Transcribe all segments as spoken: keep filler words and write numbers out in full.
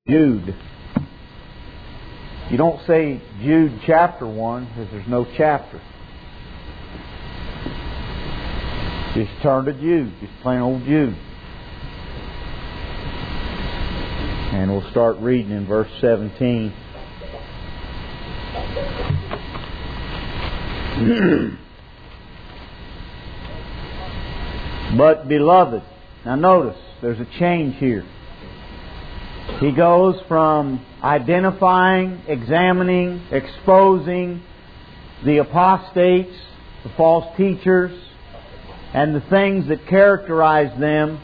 Jude. You don't say Jude chapter one because there's no chapter. Just turn to Jude. Just plain old Jude. And we'll start reading in verse seventeen. But beloved, now notice there's a change here. He goes from identifying, examining, exposing the apostates, the false teachers, and the things that characterize them.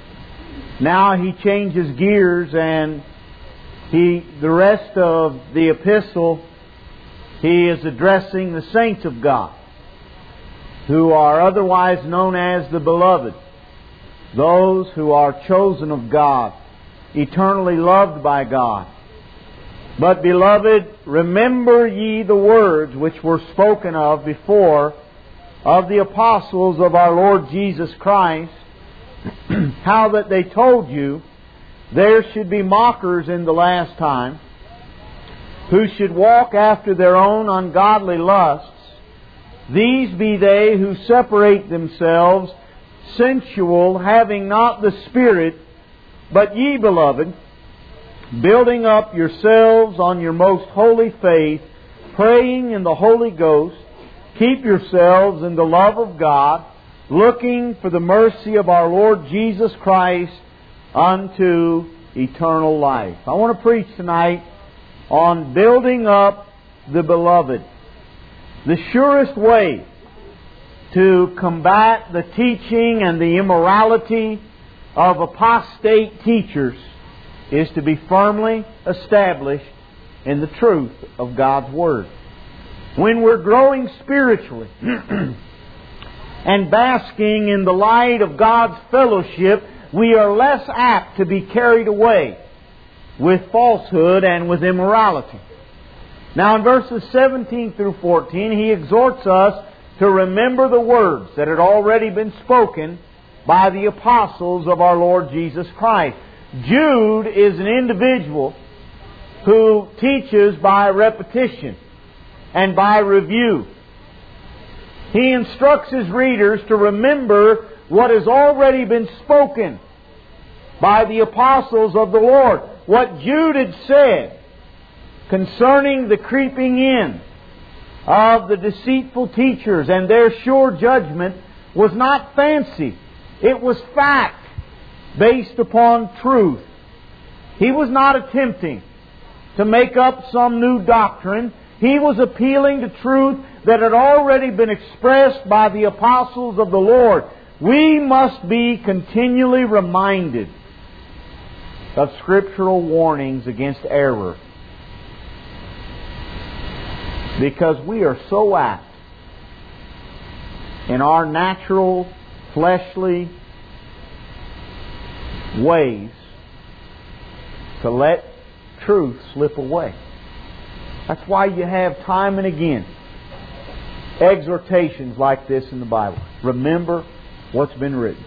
Now he changes gears, and he, the rest of the epistle, he is addressing the saints of God, who are otherwise known as the beloved, those who are chosen of God, eternally loved by God. But beloved, remember ye the words which were spoken of before of the apostles of our Lord Jesus Christ, how that they told you there should be mockers in the last time, who should walk after their own ungodly lusts. These be they who separate themselves, sensual, having not the Spirit. But ye, beloved, building up yourselves on your most holy faith, praying in the Holy Ghost, keep yourselves in the love of God, looking for the mercy of our Lord Jesus Christ unto eternal life. I want to preach tonight on building up the beloved. The surest way to combat the teaching and the immorality of apostate teachers is to be firmly established in the truth of God's Word. When we're growing spiritually and basking in the light of God's fellowship, we are less apt to be carried away with falsehood and with immorality. Now in verses seventeen through fourteen, he exhorts us to remember the words that had already been spoken by the apostles of our Lord Jesus Christ. Jude is an individual who teaches by repetition and by review. He instructs his readers to remember what has already been spoken by the apostles of the Lord. What Jude had said concerning the creeping in of the deceitful teachers and their sure judgment was not fancy. It was fact based upon truth. He was not attempting to make up some new doctrine. He was appealing to truth that had already been expressed by the apostles of the Lord. We must be continually reminded of scriptural warnings against error, because we are so apt in our natural fleshly ways to let truth slip away. That's why you have time and again exhortations like this in the Bible. Remember what's been written.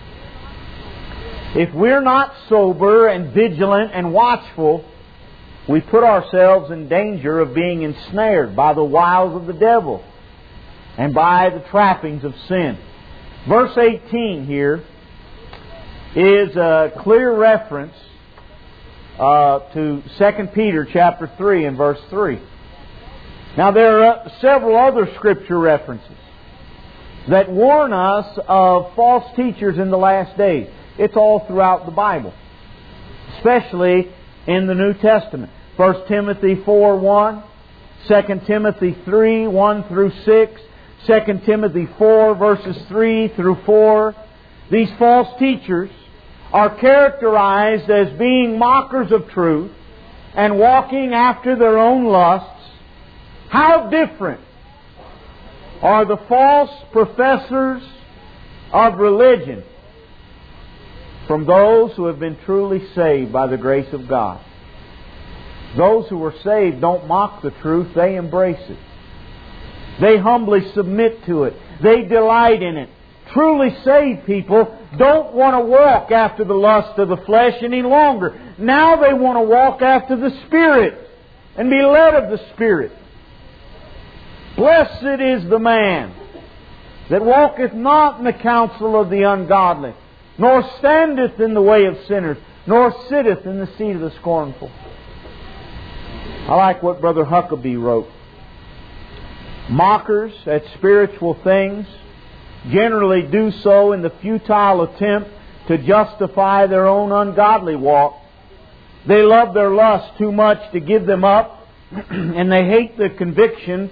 If we're not sober and vigilant and watchful, we put ourselves in danger of being ensnared by the wiles of the devil and by the trappings of sin. Verse eighteen here is a clear reference uh, to Second Peter chapter three and verse three. Now there are several other scripture references that warn us of false teachers in the last days. It's all throughout the Bible, especially in the New Testament. First Timothy four one, Second Timothy three one through six, Second Timothy four verses three through four. These false teachers are characterized as being mockers of truth and walking after their own lusts. How different are the false professors of religion from those who have been truly saved by the grace of God. Those who are saved don't mock the truth, they embrace it. They humbly submit to it. They delight in it. truly saved people don't want to walk after the lust of the flesh any longer. Now they want to walk after the Spirit and be led of the Spirit. Blessed is the man that walketh not in the counsel of the ungodly, nor standeth in the way of sinners, nor sitteth in the seat of the scornful. I like what Brother Huckabee wrote. Mockers at spiritual things generally do so in the futile attempt to justify their own ungodly walk. They love their lust too much to give them up, and they hate the conviction.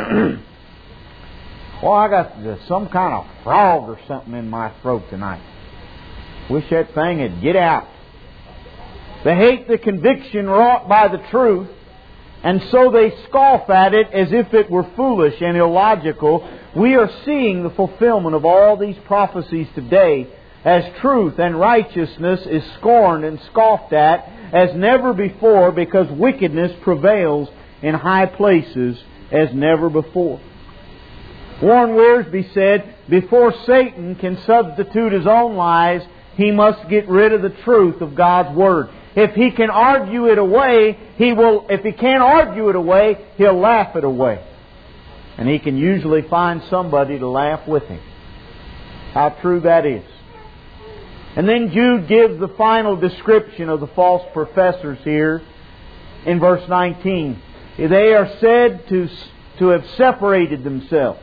Well, I got some kind of frog or something in my throat tonight. Wish that thing would get out. They hate the conviction wrought by the truth, and so they scoff at it as if it were foolish and illogical. We are seeing the fulfillment of all these prophecies today, as truth and righteousness is scorned and scoffed at as never before, because wickedness prevails in high places as never before. Warren Wiersbe said, before Satan can substitute his own lies, he must get rid of the truth of God's Word. If he can argue it away, he will. If he can't argue it away, he'll laugh it away. And he can usually find somebody to laugh with him. How true that is. And then Jude gives the final description of the false professors here in verse nineteen. They are said to, to have separated themselves.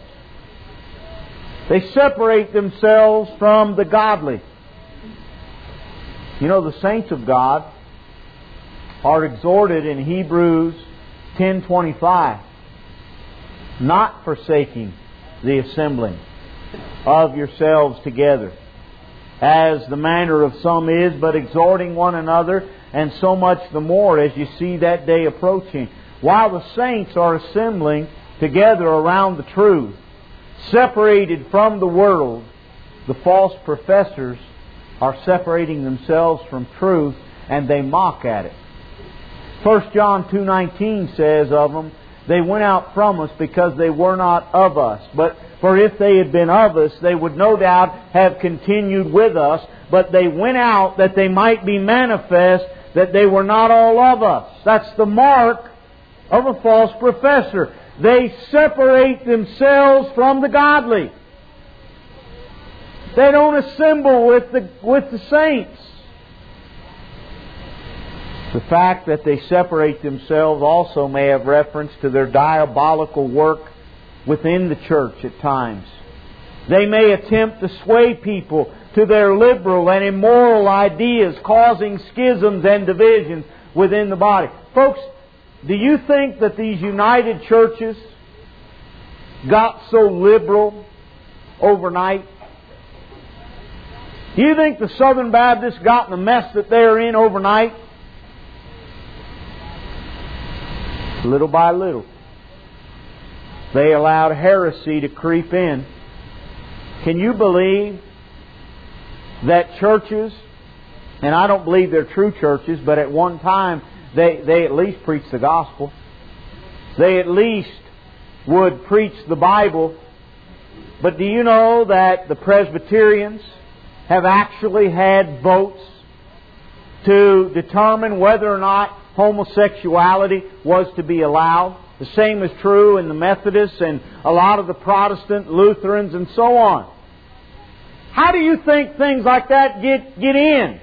They separate themselves from the godly. You know, the saints of God are exhorted in Hebrews ten twenty-five, not forsaking the assembling of yourselves together, as the manner of some is, but exhorting one another, and so much the more as you see that day approaching. While the saints are assembling together around the truth, separated from the world, the false professors are separating themselves from truth, and they mock at it. First John two nineteen says of them, they went out from us because they were not of us. But for if they had been of us, they would no doubt have continued with us. But they went out that they might be manifest that they were not all of us. That's the mark of a false professor. They separate themselves from the godly. They don't assemble with the, with the saints. The fact that they separate themselves also may have reference to their diabolical work within the church at times. They may attempt to sway people to their liberal and immoral ideas, causing schisms and divisions within the body. Folks, do you think that these united churches got so liberal overnight? Do you think the Southern Baptists got in the mess that they're in overnight? Little by little, they allowed heresy to creep in. Can you believe that churches, and I don't believe they're true churches, but at one time they, they at least preached the gospel. They at least would preach the Bible. But do you know that the Presbyterians have actually had votes to determine whether or not homosexuality was to be allowed? The same is true in the Methodists and a lot of the Protestant Lutherans and so on. How do you think things like that get, get in?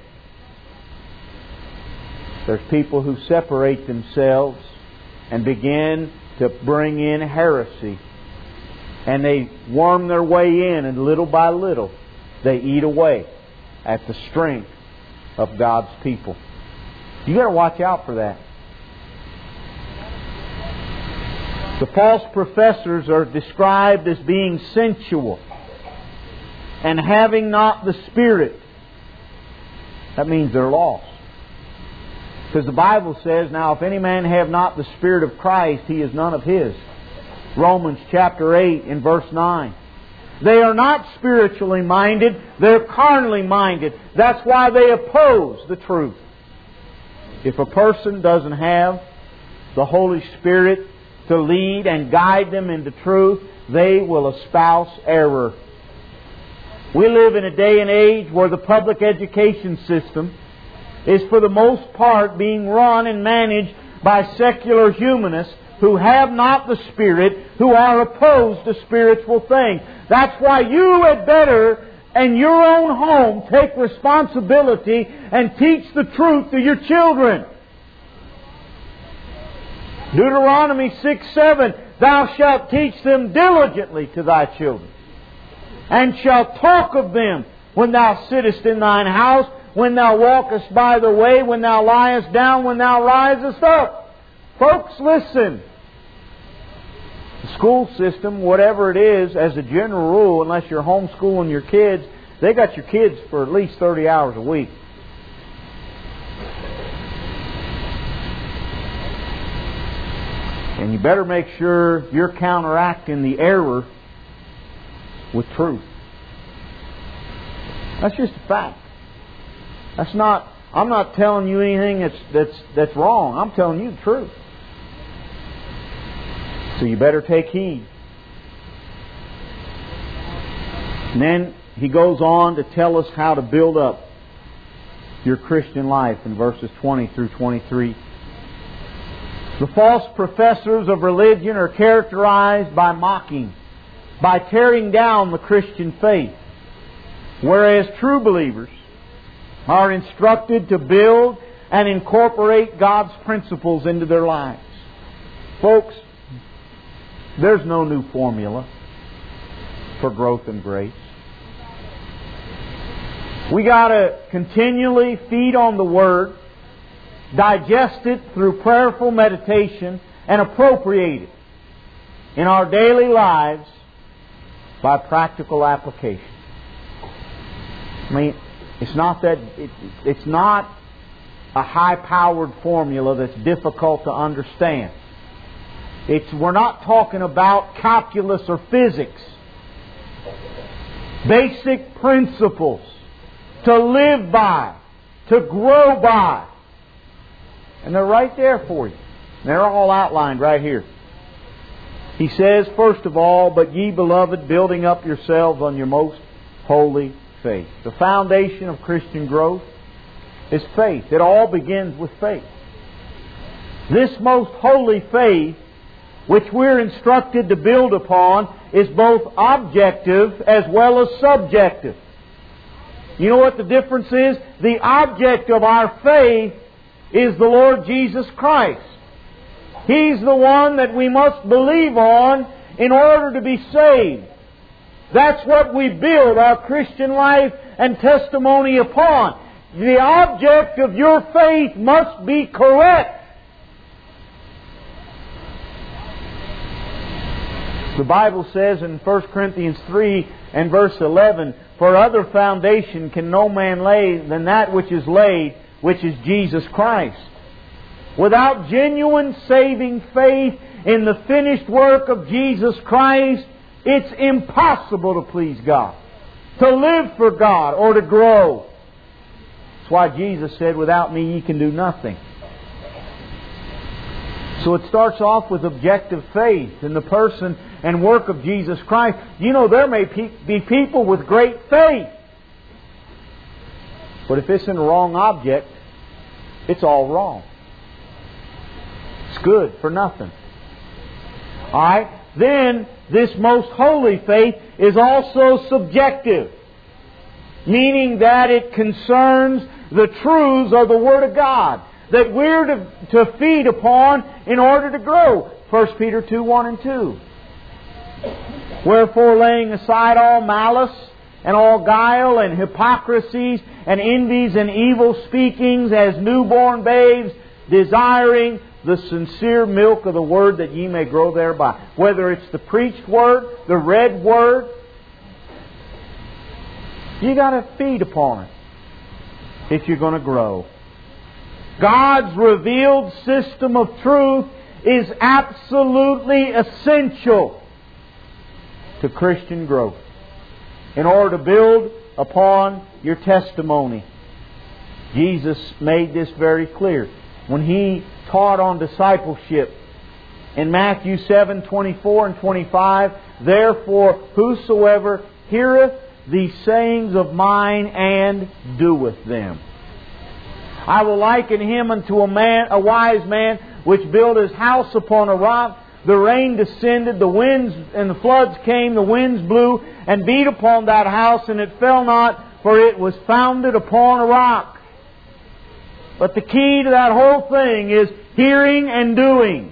There's people who separate themselves and begin to bring in heresy. And they worm their way in, and little by little they eat away at the strength of God's people. You got to watch out for that. The false professors are described as being sensual and having not the Spirit. That means they're lost. Because the Bible says, now if any man have not the Spirit of Christ, he is none of His. Romans chapter eight and verse nine. They are not spiritually minded, they're carnally minded. That's why they oppose the truth. If a person doesn't have the Holy Spirit to lead and guide them into truth, they will espouse error. We live in a day and age where the public education system is for the most part being run and managed by secular humanists who have not the Spirit, who are opposed to spiritual things. That's why you had better, in your own home, take responsibility and teach the truth to your children. Deuteronomy six seven, Thou shalt teach them diligently to thy children, and shalt talk of them when thou sittest in thine house, when thou walkest by the way, when thou liest down, when thou risest up. Folks, listen. The school system, whatever it is, as a general rule, unless you're homeschooling your kids, they got your kids for at least thirty hours a week. And you better make sure you're counteracting the error with truth. That's just a fact. That's not, I'm not telling you anything that's, that's, that's wrong. I'm telling you the truth. So you better take heed. And then he goes on to tell us how to build up your Christian life in verses twenty through twenty-three. The false professors of religion are characterized by mocking, by tearing down the Christian faith, whereas true believers are instructed to build and incorporate God's principles into their lives. Folks, there's no new formula for growth and grace. We got to continually feed on the Word, digest it through prayerful meditation, and appropriate it in our daily lives by practical application. I mean, it's not that it, it's not a high-powered formula that's difficult to understand. It's we're not talking about calculus or physics. Basic principles to live by, to grow by. And they're right there for you. They're all outlined right here. He says, first of all, but ye beloved, building up yourselves on your most holy faith. The foundation of Christian growth is faith. It all begins with faith. This most holy faith, which we're instructed to build upon, is both objective as well as subjective. You know what the difference is? The object of our faith is the Lord Jesus Christ. He's the one that we must believe on in order to be saved. That's what we build our Christian life and testimony upon. The object of your faith must be correct. The Bible says in First Corinthians three and verse eleven, For other foundation can no man lay than that which is laid, which is Jesus Christ. Without genuine saving faith in the finished work of Jesus Christ, it's impossible to please God, to live for God, or to grow. That's why Jesus said, without me ye can do nothing. So it starts off with objective faith in the person and work of Jesus Christ. You know, there may be people with great faith, but if it's in the wrong object, it's all wrong. It's good for nothing. Alright? Then, this most holy faith is also subjective, meaning that it concerns the truths of the Word of God that we're to, to feed upon in order to grow. First Peter two, one and two. Wherefore, laying aside all malice and all guile and hypocrisies and envies and evil speakings as newborn babes, desiring the sincere milk of the Word that ye may grow thereby. Whether it's the preached Word, the read Word, you got to feed upon it if you're going to grow. God's revealed system of truth is absolutely essential to Christian growth in order to build upon your testimony. Jesus made this very clear when He taught on discipleship. In Matthew seven, twenty-four and twenty-five, Therefore whosoever heareth these sayings of mine and doeth them. I will liken him unto a man, a wise man, which built his house upon a rock. The rain descended, the winds and the floods came, the winds blew and beat upon that house, and it fell not, for it was founded upon a rock. But the key to that whole thing is hearing and doing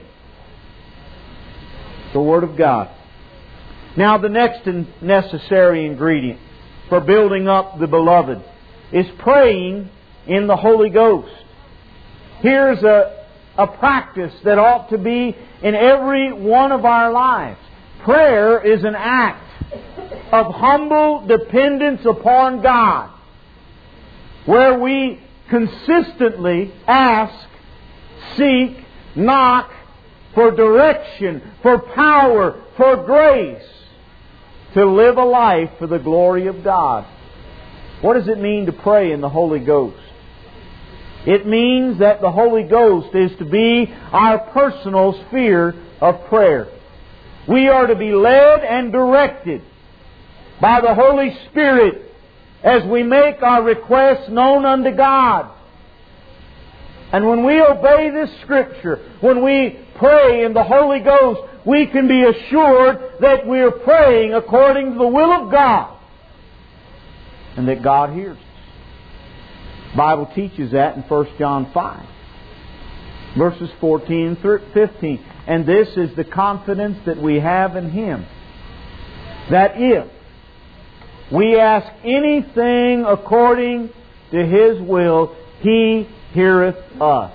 the Word of God. Now, the next necessary ingredient for building up the beloved is praying in the Holy Ghost. Here's a, a practice that ought to be in every one of our lives. Prayer is an act of humble dependence upon God, where we consistently ask, seek, knock for direction, for power, for grace to live a life for the glory of God. What does it mean to pray in the Holy Ghost? It means that the Holy Ghost is to be our personal sphere of prayer. We are to be led and directed by the Holy Spirit as we make our requests known unto God. And when we obey this Scripture, when we pray in the Holy Ghost, we can be assured that we are praying according to the will of God and that God hears us. The Bible teaches that in First John five, verses fourteen and fifteen. And this is the confidence that we have in Him, that if we ask anything according to His will, He heareth us.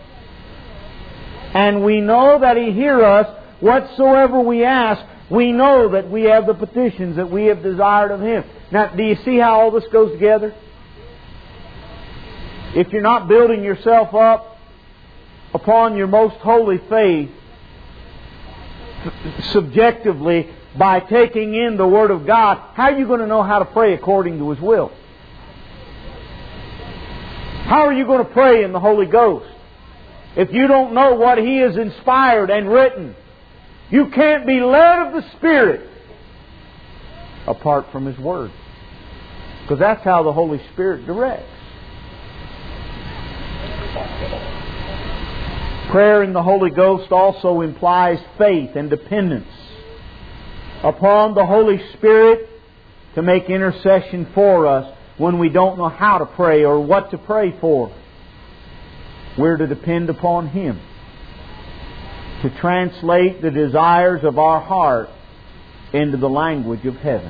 And we know that He heareth us whatsoever we ask. We know that we have the petitions that we have desired of Him. Now, do you see how all this goes together? If you're not building yourself up upon your most holy faith subjectively by taking in the Word of God, how are you going to know how to pray according to His will? How are you going to pray in the Holy Ghost if you don't know what He has inspired and written? You can't be led of the Spirit apart from His Word, because that's how the Holy Spirit directs. Prayer in the Holy Ghost also implies faith and dependence upon the Holy Spirit to make intercession for us when we don't know how to pray or what to pray for. We're to depend upon Him to translate the desires of our heart into the language of heaven.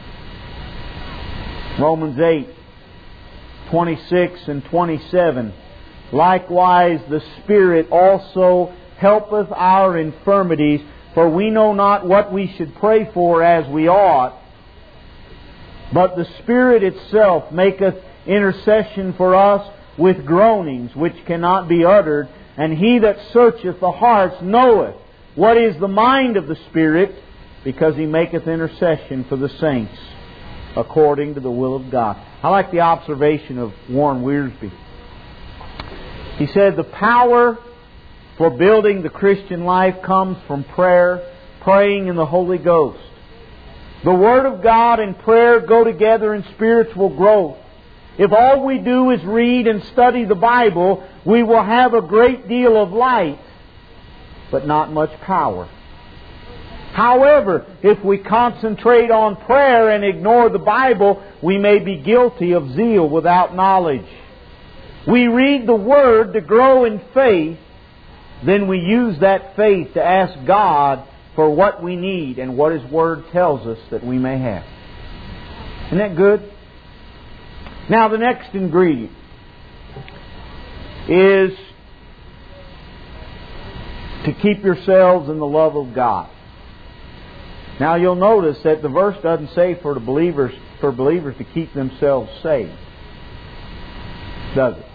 Romans eight, twenty-six and twenty-seven. Likewise the Spirit also helpeth our infirmities, for we know not what we should pray for as we ought, but the Spirit itself maketh intercession for us with groanings which cannot be uttered. And He that searcheth the hearts knoweth what is the mind of the Spirit, because He maketh intercession for the saints according to the will of God. I like the observation of Warren Wiersbe. He said the power for building the Christian life comes from prayer, praying in the Holy Ghost. The Word of God and prayer go together in spiritual growth. If all we do is read and study the Bible, we will have a great deal of light, but not much power. However, if we concentrate on prayer and ignore the Bible, we may be guilty of zeal without knowledge. We read the Word to grow in faith, then we use that faith to ask God for what we need and what His Word tells us that we may have. Isn't that good? Now the next ingredient is to keep yourselves in the love of God. Now you'll notice that the verse doesn't say for the believers for believers to keep themselves saved, does it?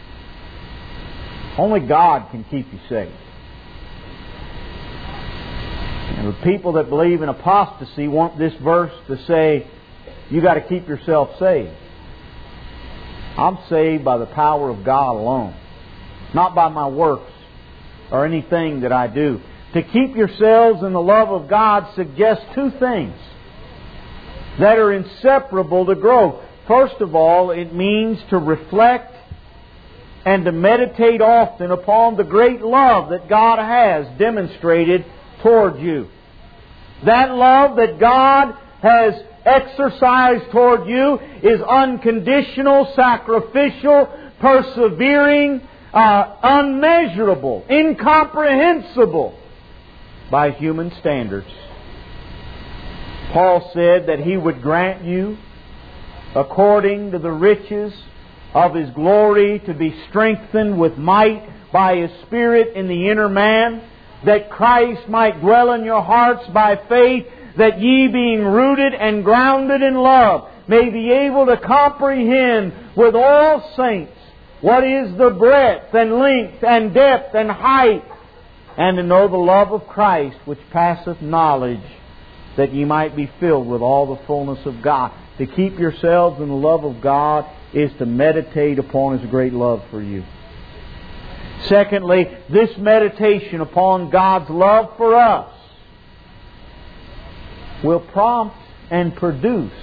Only God can keep you saved. And the people that believe in apostasy want this verse to say, you got to keep yourself saved. I'm saved by the power of God alone, not by my works or anything that I do. To keep yourselves in the love of God suggests two things. that are inseparable to growth. First of all, it means to reflect and to meditate often upon the great love that God has demonstrated toward you. That love that God has exercised toward you is unconditional, sacrificial, persevering, uh, unmeasurable, incomprehensible by human standards. Paul said that He would grant you, according to the riches of His glory, to be strengthened with might by His Spirit in the inner man, that Christ might dwell in your hearts by faith, that ye, being rooted and grounded in love, may be able to comprehend with all saints what is the breadth and length and depth and height, and to know the love of Christ which passeth knowledge, that ye might be filled with all the fullness of God. To keep yourselves in the love of God is to meditate upon His great love for you. Secondly, this meditation upon God's love for us will prompt and produce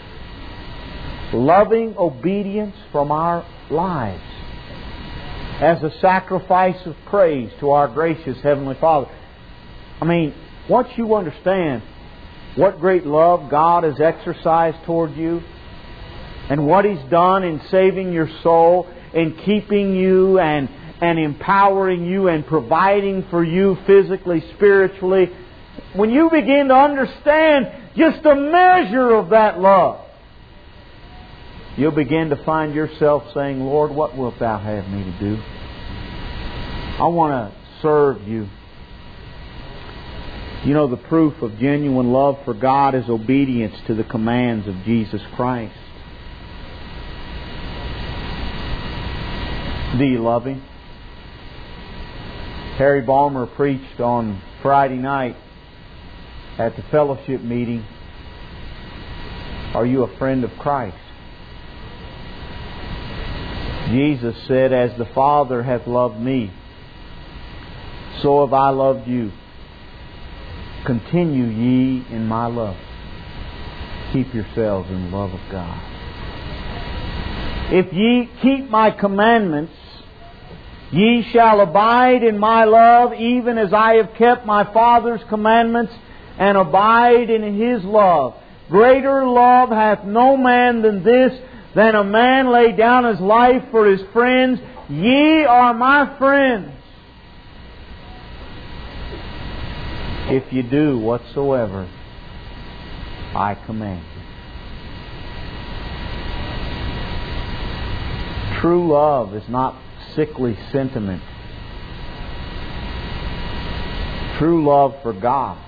loving obedience from our lives as a sacrifice of praise to our gracious Heavenly Father. I mean, once you understand what great love God has exercised toward you, and what He's done in saving your soul, in keeping you and, and empowering you and providing for you physically, spiritually, when you begin to understand just a measure of that love, you'll begin to find yourself saying, Lord, what wilt Thou have me to do? I want to serve You. You know, the proof of genuine love for God is obedience to the commands of Jesus Christ. Do you love Him? Harry Balmer preached on Friday night at the fellowship meeting, Are you a friend of Christ? Jesus said, As the Father hath loved me, so have I loved you. Continue ye in my love. Keep yourselves in the love of God. If ye keep my commandments, ye shall abide in my love, even as I have kept my Father's commandments and abide in His love. Greater love hath no man than this, than a man lay down his life for his friends. Ye are my friends, if you do whatsoever I command you. True love is not sickly sentiment. True love for God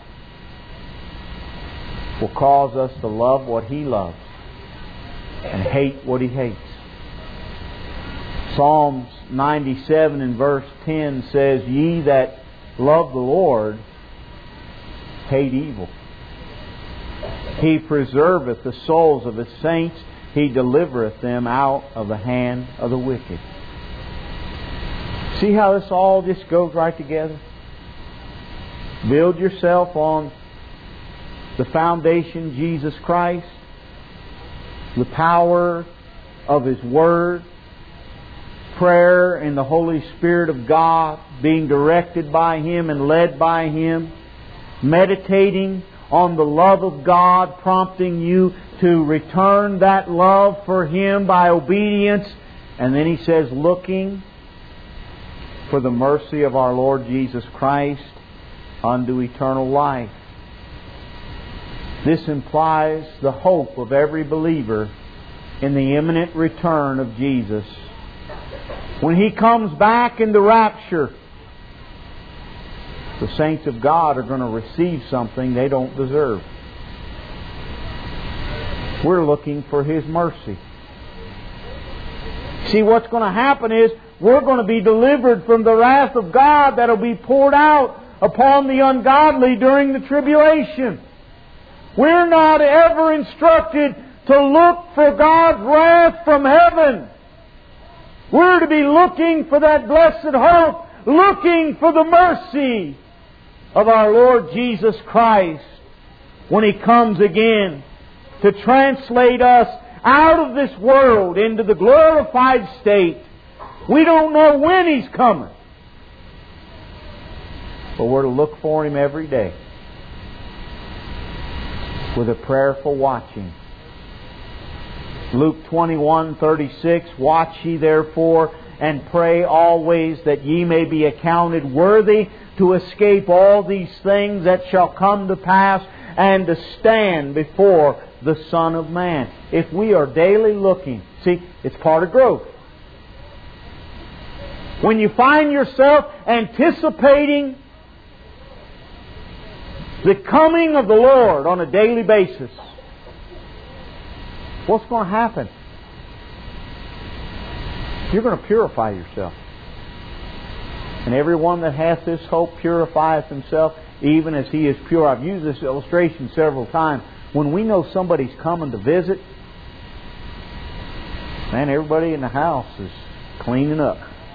will cause us to love what He loves and hate what He hates. Psalms ninety-seven and verse ten says, Ye that love the Lord hate evil. He preserveth the souls of His saints. He delivereth them out of the hand of the wicked. See how this all just goes right together? Build yourself on the foundation, Jesus Christ, the power of His Word, prayer and the Holy Spirit of God, being directed by Him and led by Him, meditating on the love of God, prompting you to return that love for Him by obedience. And then He says, looking for the mercy of our Lord Jesus Christ unto eternal life. This implies the hope of every believer in the imminent return of Jesus. When He comes back in the rapture, the saints of God are going to receive something they don't deserve. We're looking for His mercy. See, what's going to happen is we're going to be delivered from the wrath of God that will be poured out upon the ungodly during the tribulation. We're not ever instructed to look for God's wrath from heaven. We're to be looking for that blessed hope, looking for the mercy of our Lord Jesus Christ when He comes again. to translate us out of this world into the glorified state. We don't know when He's coming, but we're to look for Him every day with a prayerful watching. Luke twenty-one thirty-six, watch ye therefore and pray always that ye may be accounted worthy to escape all these things that shall come to pass and to stand before the Son of Man. If we are daily looking, see, it's part of growth. When you find yourself anticipating the coming of the Lord on a daily basis, what's going to happen? You're going to purify yourself. And everyone that hath this hope purifieth himself even as he is pure. I've used this illustration several times. When we know somebody's coming to visit, man, everybody in the house is cleaning up.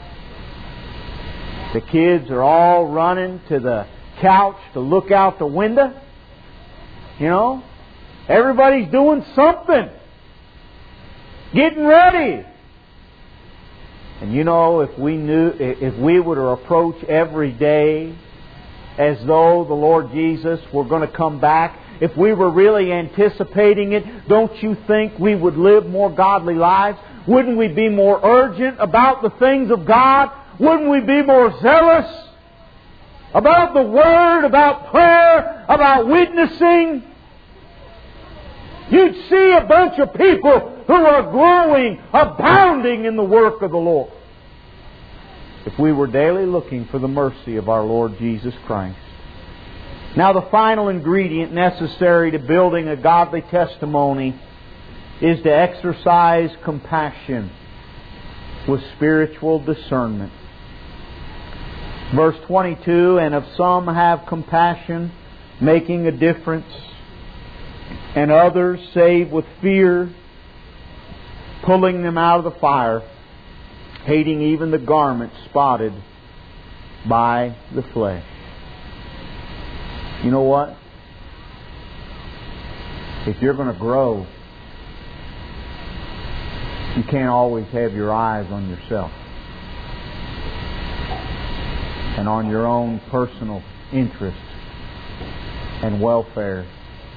The kids are all running to the couch to look out the window. You know, everybody's doing something. Getting ready. And you know, if we knew, if we were to approach every day as though the Lord Jesus were going to come back, if we were really anticipating it, don't you think we would live more godly lives? Wouldn't we be more urgent about the things of God? Wouldn't we be more zealous about the Word, about prayer, about witnessing? You'd see a bunch of people who are growing, abounding in the work of the Lord, if we were daily looking for the mercy of our Lord Jesus Christ. Now, the final ingredient necessary to building a godly testimony is to exercise compassion with spiritual discernment. Verse twenty-two, and of some have compassion, making a difference, and others save with fear, pulling them out of the fire, hating even the garment spotted by the flesh. You know what? If you're going to grow, you can't always have your eyes on yourself and on your own personal interests and welfare.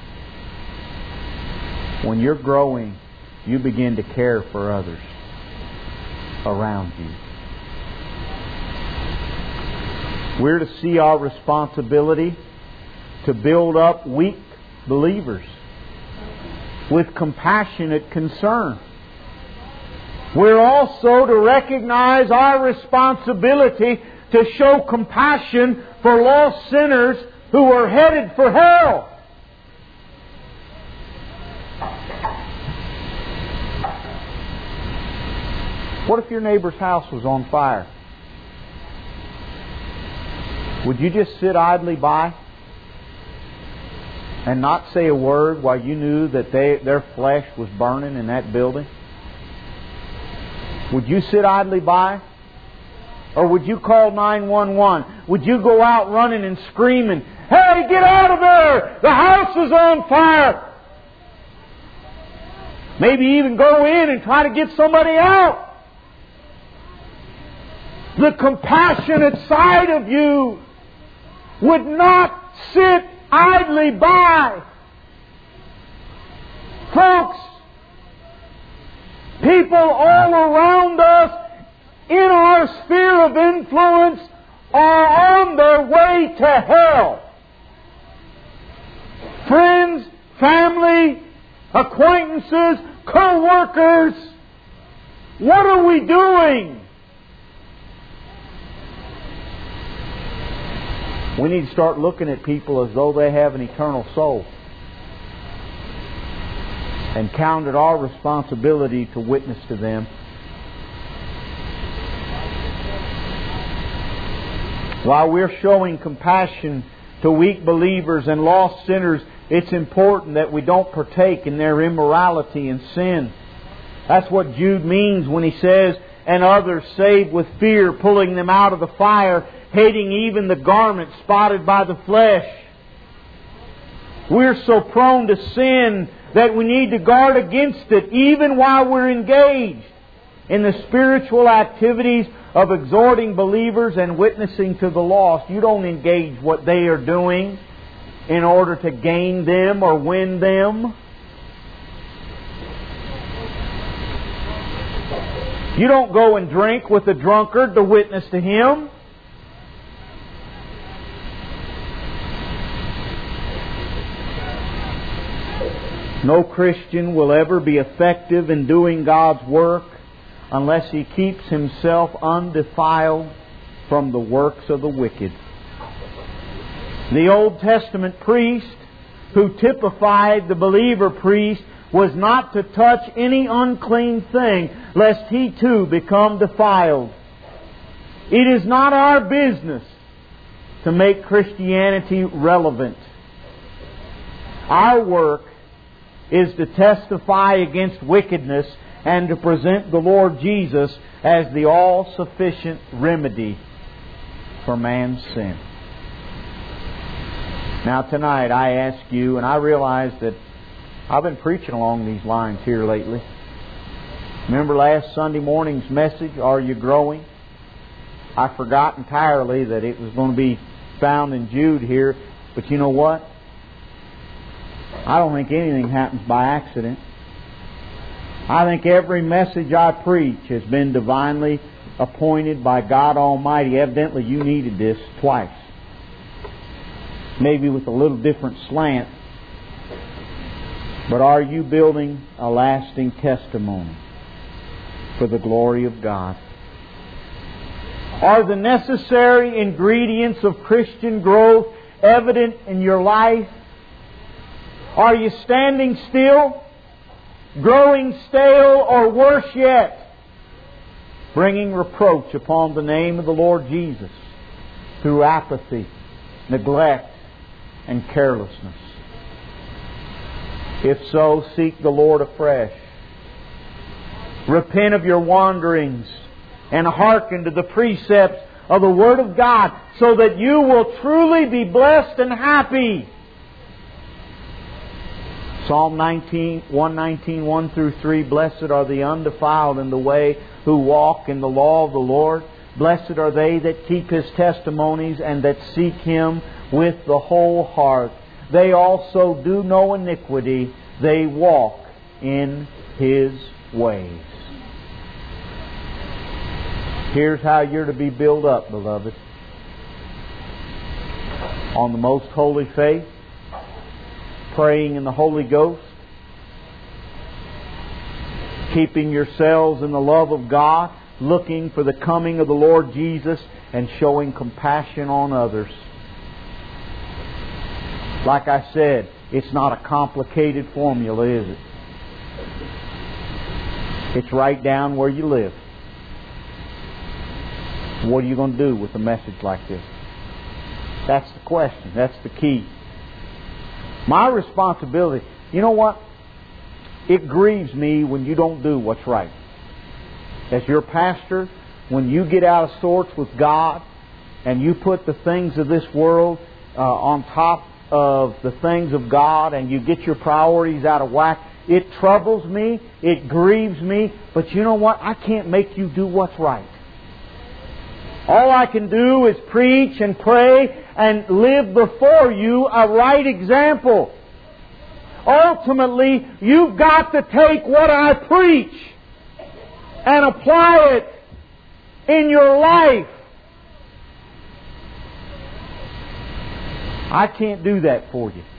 When you're growing, you begin to care for others around you. We're to see our responsibility to build up weak believers with compassionate concern. We're also to recognize our responsibility to show compassion for lost sinners who are headed for hell. What if your neighbor's house was on fire? Would you just sit idly by and not say a word while you knew that they, their flesh was burning in that building? Would you sit idly by? Or would you call nine one one? Would you go out running and screaming, "Hey, get out of there! The house is on fire!" Maybe even go in and try to get somebody out. The compassionate side of you would not sit idly by. Folks, people all around us in our sphere of influence are on their way to hell. Friends, family, acquaintances, co-workers, what are we doing? We need to start looking at people as though they have an eternal soul and count it our responsibility to witness to them. While we're showing compassion to weak believers and lost sinners, it's important that we don't partake in their immorality and sin. That's what Jude means when he says, "And others save with fear, pulling them out of the fire, hating even the garment spotted by the flesh." We're so prone to sin that we need to guard against it even while we're engaged in the spiritual activities of exhorting believers and witnessing to the lost. You don't engage what they are doing in order to gain them or win them. You don't go and drink with the drunkard to witness to him. No Christian will ever be effective in doing God's work unless he keeps himself undefiled from the works of the wicked. The Old Testament priest, who typified the believer priest, was not to touch any unclean thing, lest he too become defiled. It is not our business to make Christianity relevant. Our work is to testify against wickedness and to present the Lord Jesus as the all-sufficient remedy for man's sin. Now tonight I ask you, and I realize that I've been preaching along these lines here lately. Remember last Sunday morning's message, Are You Growing? I forgot entirely that it was going to be found in Jude here. But you know what? I don't think anything happens by accident. I think every message I preach has been divinely appointed by God Almighty. Evidently you needed this twice. Maybe with a little different slant. But are you building a lasting testimony for the glory of God? Are the necessary ingredients of Christian growth evident in your life? Are you standing still, growing stale, or worse yet, bringing reproach upon the name of the Lord Jesus through apathy, neglect, and carelessness? If so, seek the Lord afresh. Repent of your wanderings and hearken to the precepts of the Word of God so that you will truly be blessed and happy. Psalm nineteen, one nineteen, one through three, Blessed are the undefiled in the way who walk in the law of the Lord. Blessed are they that keep His testimonies and that seek Him with the whole heart. They also do no iniquity. They walk in His ways. Here's how you're to be built up, beloved. On the most holy faith, praying in the Holy Ghost, keeping yourselves in the love of God, looking for the coming of the Lord Jesus, and showing compassion on others. Like I said, it's not a complicated formula, is it? It's right down where you live. What are you going to do with a message like this? That's the question. That's the key. My responsibility, you know what? It grieves me when you don't do what's right. As your pastor, when you get out of sorts with God and you put the things of this world uh, on top of the things of God and you get your priorities out of whack, it troubles me, it grieves me, but you know what? I can't make you do what's right. All I can do is preach and pray and live before you a right example. Ultimately, you've got to take what I preach and apply it in your life. I can't do that for you.